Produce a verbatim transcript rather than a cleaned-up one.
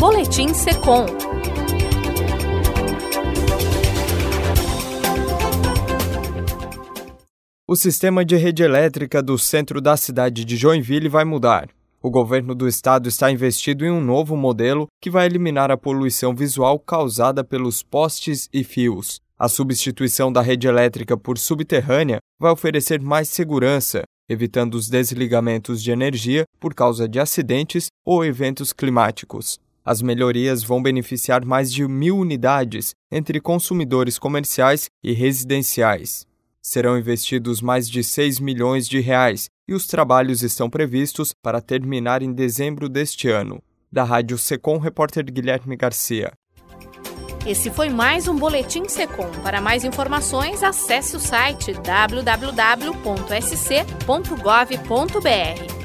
Boletim Secom. O sistema de rede elétrica do centro da cidade de Joinville vai mudar. O governo do estado está investido em um novo modelo que vai eliminar a poluição visual causada pelos postes e fios. A substituição da rede elétrica por subterrânea vai oferecer mais segurança, evitando os desligamentos de energia por causa de acidentes ou eventos climáticos. As melhorias vão beneficiar mais de mil unidades entre consumidores comerciais e residenciais. Serão investidos mais de seis milhões de reais e os trabalhos estão previstos para terminar em dezembro deste ano. Da Rádio Secom, repórter Guilherme Garcia. Esse foi mais um Boletim Secom. Para mais informações, acesse o site w w w ponto s c ponto gov ponto b r.